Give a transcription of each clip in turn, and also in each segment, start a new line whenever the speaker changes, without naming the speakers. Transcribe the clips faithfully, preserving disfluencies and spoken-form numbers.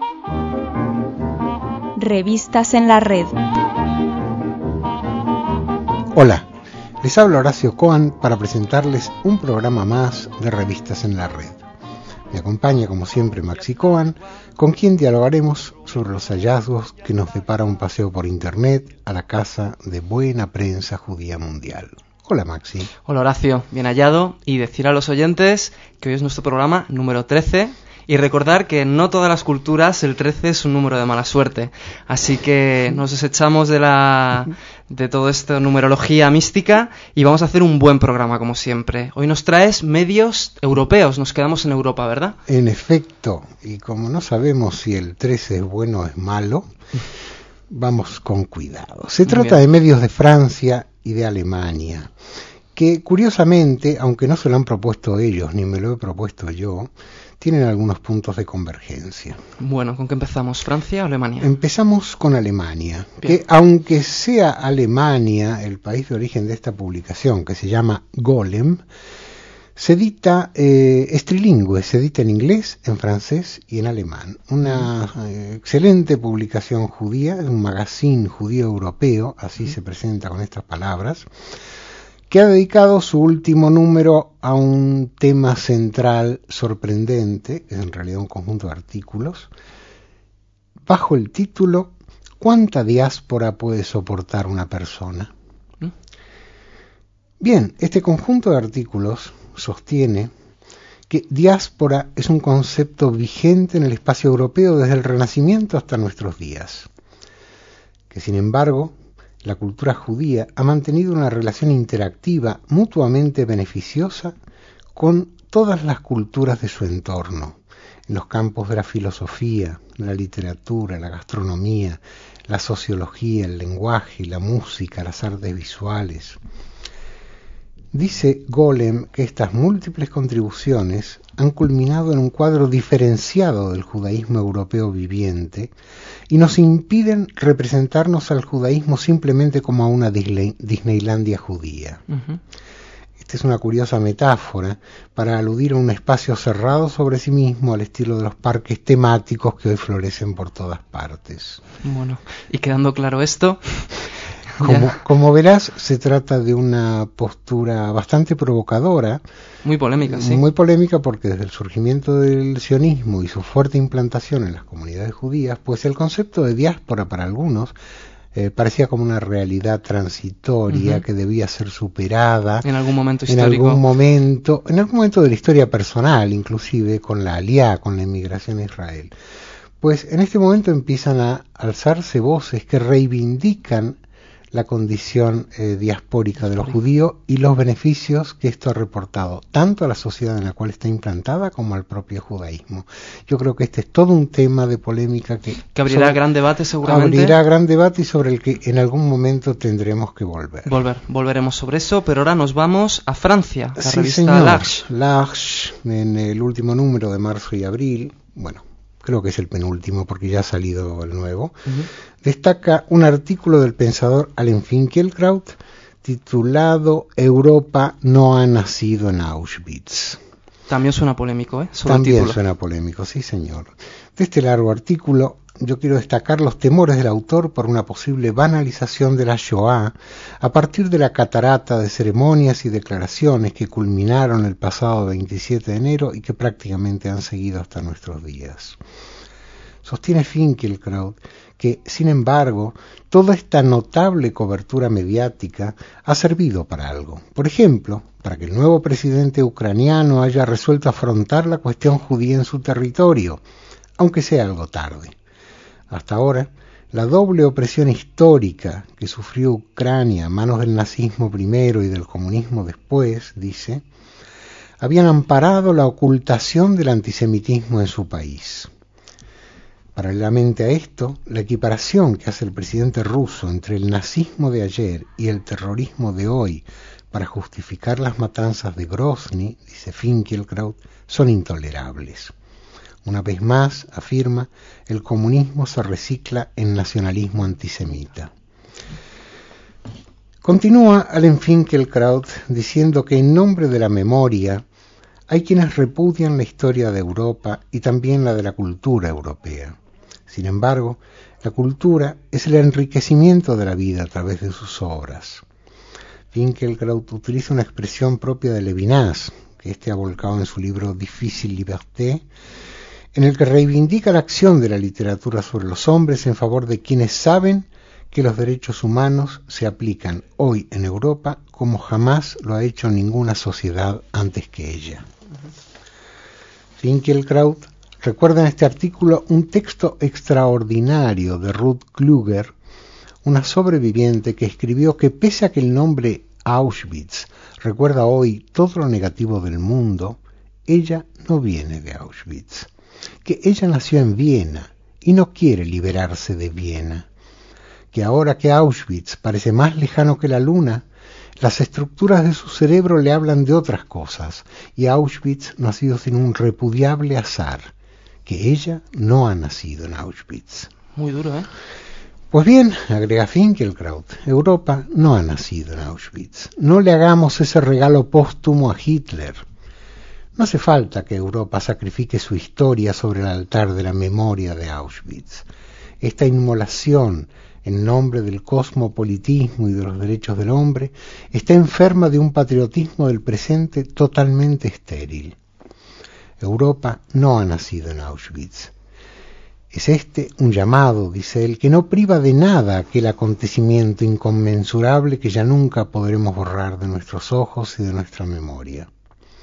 Revistas en la red.
Hola, les habla Horacio Coan para presentarles un programa más de Revistas en la red. Me acompaña como siempre Maxi Coan, con quien dialogaremos sobre los hallazgos que nos depara un paseo por internet a la casa de buena prensa judía mundial. Hola Maxi.
Hola Horacio, bien hallado, y decir a los oyentes que hoy es nuestro programa número trece y recordar que no todas las culturas el trece es un número de mala suerte, así que nos desechamos de la de toda esta numerología mística y vamos a hacer un buen programa como siempre. Hoy nos traes medios europeos, nos quedamos en Europa, ¿verdad?
En efecto, y como no sabemos si el trece es bueno o es malo, vamos con cuidado. Se trata de medios de Francia y de Alemania, que curiosamente, aunque no se lo han propuesto ellos, ni me lo he propuesto yo, tienen algunos puntos de convergencia.
Bueno, ¿con qué empezamos? ¿Francia o Alemania?
Empezamos con Alemania,
Bien.
que aunque sea Alemania el país de origen de esta publicación, que se llama Golem, se edita, eh, es trilingüe, se edita en inglés, en francés y en alemán. Una eh, excelente publicación judía, es un magazine judío europeo, así se presenta con estas palabras, que ha dedicado su último número a un tema central sorprendente, es en realidad un conjunto de artículos, bajo el título ¿Cuánta diáspora puede soportar una persona? ¿Mm? Bien, este conjunto de artículos sostiene que diáspora es un concepto vigente en el espacio europeo desde el Renacimiento hasta nuestros días, que sin embargo la cultura judía ha mantenido una relación interactiva mutuamente beneficiosa con todas las culturas de su entorno, en los campos de la filosofía, la literatura, la gastronomía, la sociología, el lenguaje, la música, las artes visuales. Dice Golem que estas múltiples contribuciones han culminado en un cuadro diferenciado del judaísmo europeo viviente y nos impiden representarnos al judaísmo simplemente como a una Disney, Disneylandia judía. Uh-huh. Esta es una curiosa metáfora para aludir a un espacio cerrado sobre sí mismo al estilo de los parques temáticos que hoy florecen por todas partes.
Bueno, y quedando claro esto...
Como, como verás, se trata de una postura bastante provocadora.
Muy polémica, sí.
Muy polémica porque desde el surgimiento del sionismo y su fuerte implantación en las comunidades judías, pues el concepto de diáspora para algunos eh, parecía como una realidad transitoria uh-huh. que debía ser superada.
En algún momento histórico.
En algún momento, en algún momento de la historia personal, inclusive con la Aliá, con la inmigración a Israel. Pues en este momento empiezan a alzarse voces que reivindican la condición eh, diaspórica de los judíos y los beneficios que esto ha reportado tanto a la sociedad en la cual está implantada como al propio judaísmo. Yo creo que este es todo un tema de polémica que,
que abrirá sobre, gran debate seguramente.
Abrirá gran debate y sobre el que en algún momento tendremos que volver.
Volver, volveremos sobre eso, pero ahora nos vamos a Francia, la
sí,
revista
señor.
L'Arche.
L'Arche, en el último número de marzo y abril, bueno, creo que es el penúltimo porque ya ha salido el nuevo, uh-huh. destaca un artículo del pensador Allen Finkielkraut titulado Europa no ha nacido en Auschwitz.
También suena polémico, ¿eh? Sobre
También
el título.
Suena polémico, sí señor. De este largo artículo yo quiero destacar los temores del autor por una posible banalización de la Shoah a partir de la catarata de ceremonias y declaraciones que culminaron el pasado veintisiete de enero y que prácticamente han seguido hasta nuestros días. Sostiene Finkielkraut que, sin embargo, toda esta notable cobertura mediática ha servido para algo. Por ejemplo, para que el nuevo presidente ucraniano haya resuelto afrontar la cuestión judía en su territorio, aunque sea algo tarde. Hasta ahora, la doble opresión histórica que sufrió Ucrania a manos del nazismo primero y del comunismo después, dice, habían amparado la ocultación del antisemitismo en su país. Paralelamente a esto, la equiparación que hace el presidente ruso entre el nazismo de ayer y el terrorismo de hoy para justificar las matanzas de Grozny, dice Finkielkraut, son intolerables. Una vez más, afirma, el comunismo se recicla en nacionalismo antisemita. Continúa Allen Finkielkraut diciendo que en nombre de la memoria hay quienes repudian la historia de Europa y también la de la cultura europea. Sin embargo, la cultura es el enriquecimiento de la vida a través de sus obras. Finkielkraut utiliza una expresión propia de Levinas, que éste ha volcado en su libro Difficile Liberté, en el que reivindica la acción de la literatura sobre los hombres en favor de quienes saben que los derechos humanos se aplican hoy en Europa como jamás lo ha hecho ninguna sociedad antes que ella. Uh-huh. Finkielkraut recuerda en este artículo un texto extraordinario de Ruth Kluger, una sobreviviente que escribió que pese a que el nombre Auschwitz recuerda hoy todo lo negativo del mundo, ella no viene de Auschwitz, que ella nació en Viena y no quiere liberarse de Viena, que ahora que Auschwitz parece más lejano que la luna, las estructuras de su cerebro le hablan de otras cosas, y Auschwitz no ha sido sino un repudiable azar, que ella no ha nacido en Auschwitz.
Muy duro, ¿eh?
Pues bien, agrega Finkielkraut, Europa no ha nacido en Auschwitz. No le hagamos ese regalo póstumo a Hitler. No hace falta que Europa sacrifique su historia sobre el altar de la memoria de Auschwitz. Esta inmolación en nombre del cosmopolitismo y de los derechos del hombre está enferma de un patriotismo del presente totalmente estéril. Europa no ha nacido en Auschwitz. Es este un llamado, dice él, que no priva de nada aquel acontecimiento inconmensurable que ya nunca podremos borrar de nuestros ojos y de nuestra memoria.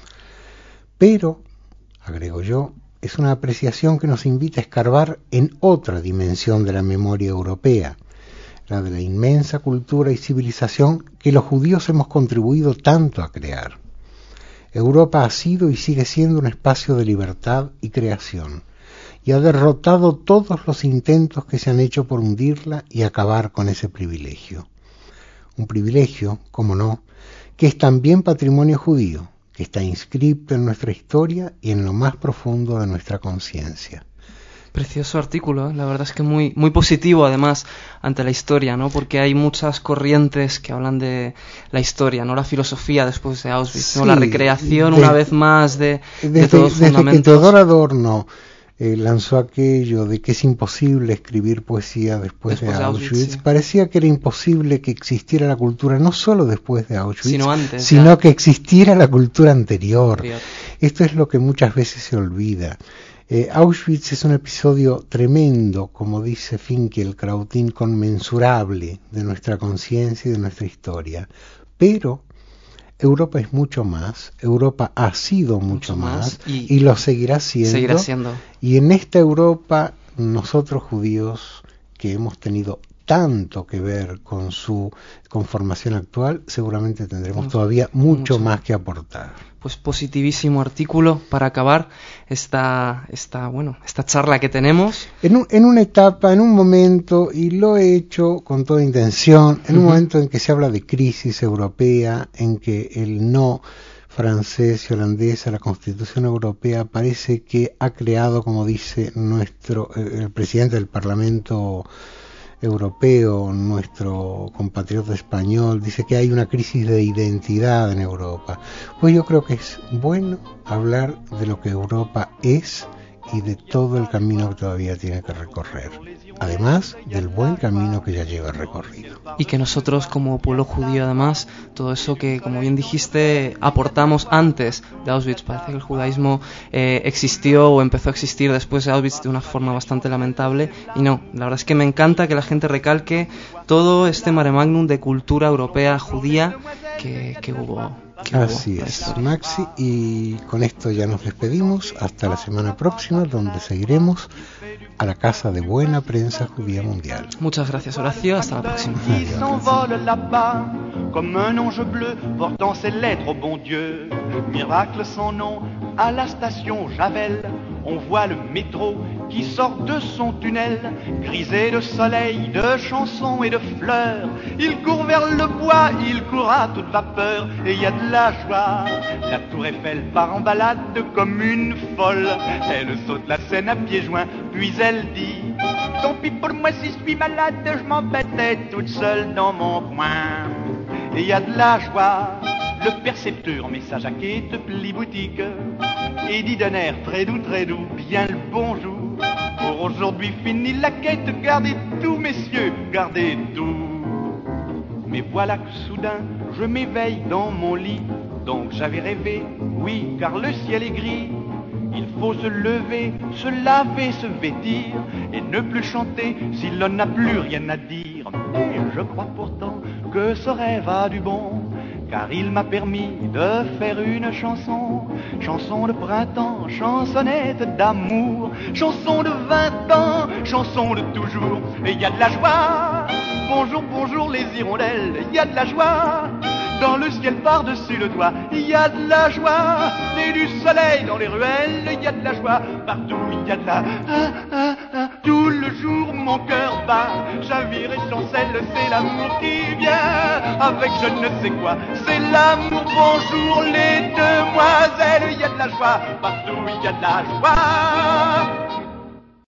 Pero, agrego yo, es una apreciación que nos invita a escarbar en otra dimensión de la memoria europea, la de la inmensa cultura y civilización que los judíos hemos contribuido tanto a crear. Europa ha sido y sigue siendo un espacio de libertad y creación, y ha derrotado todos los intentos que se han hecho por hundirla y acabar con ese privilegio. Un privilegio, como no, que es también patrimonio judío, que está inscrito en nuestra historia y en lo más profundo de nuestra conciencia.
Precioso artículo, ¿eh? La verdad es que muy muy positivo además ante la historia, ¿no? Porque hay muchas corrientes que hablan de la historia, no la filosofía después de Auschwitz, sí, no la recreación de, una vez más de,
desde,
de todos los
desde
fundamentos.
Que Teodor Adorno eh, lanzó aquello de que es imposible escribir poesía después, después de Auschwitz, de Auschwitz sí. Parecía que era imposible que existiera la cultura no solo después de Auschwitz,
sino antes,
sino
ya.
que existiera la cultura anterior. Anterior. Esto es lo que muchas veces se olvida. Eh, Auschwitz es un episodio tremendo, como dice Finkielkraut, inconmensurable de nuestra conciencia y de nuestra historia. Pero Europa es mucho más, Europa ha sido mucho, mucho más, más y, y lo seguirá siendo.
seguirá siendo.
Y en esta Europa, nosotros judíos, que hemos tenido tanto que ver con su conformación actual, seguramente tendremos mucho, todavía mucho, mucho más que aportar.
Pues positivísimo artículo para acabar esta esta bueno esta charla que tenemos
en, un, en una etapa, en un momento, y lo he hecho con toda intención, en uh-huh. un momento en que se habla de crisis europea, en que el no francés y holandés a la Constitución Europea parece que ha creado, como dice nuestro el presidente del Parlamento Europeo, nuestro compatriota español, dice que hay una crisis de identidad en Europa. Pues yo creo que es bueno hablar de lo que Europa es y de todo el camino que todavía tiene que recorrer, además del buen camino que ya lleva recorrido.
Y que nosotros como pueblo judío, además, todo eso que, como bien dijiste, aportamos antes de Auschwitz. Parece que el judaísmo eh, existió o empezó a existir después de Auschwitz de una forma bastante lamentable, y no, la verdad es que me encanta que la gente recalque todo este mare magnum de cultura europea judía que, que hubo.
Así es, Maxi, y con esto ya nos despedimos hasta la semana próxima, donde seguiremos a la Casa de Buena Prensa Judía Mundial.
Muchas gracias, Horacio, hasta la próxima.
Comme un ange bleu portant ses lettres au bon Dieu. Miracle sans nom, à la station Javel, on voit le métro qui sort de son tunnel, grisé de soleil, de chansons et de fleurs. Il court vers le bois, il court à toute vapeur, et il y a de la joie. La tour Eiffel part en balade comme une folle. Elle saute la Seine à pieds joints, puis elle dit: tant pis pour moi si je suis malade, je m'embêtais toute seule dans mon coin. Et y a de la joie, le percepteur en message à quai te plie boutique et dit d'un air très doux, très doux, bien le bonjour. Pour Alors aujourd'hui fini la quête, gardez tout messieurs, gardez tout. Mais voilà que soudain je m'éveille dans mon lit. Donc j'avais rêvé, oui, car le ciel est gris. Il faut se lever, se laver, se vêtir et ne plus chanter si l'on n'a plus rien à dire. Mais je crois pourtant que ce rêve a du bon, car il m'a permis de faire une chanson. Chanson de printemps, chansonnette d'amour, chanson de vingt ans, chanson de toujours. Et il y a de la joie, bonjour, bonjour les hirondelles, il y a de la joie dans le ciel par-dessus le toit, il y a de la joie, et du soleil dans les ruelles, il y a de la joie, partout il y a de la... Ah, ah, ah. Tout le jour mon cœur bat, chavire et chancelle, c'est l'amour qui vient avec je ne sais quoi, c'est l'amour, bonjour les demoiselles, il y a de la joie, partout il y a de la joie.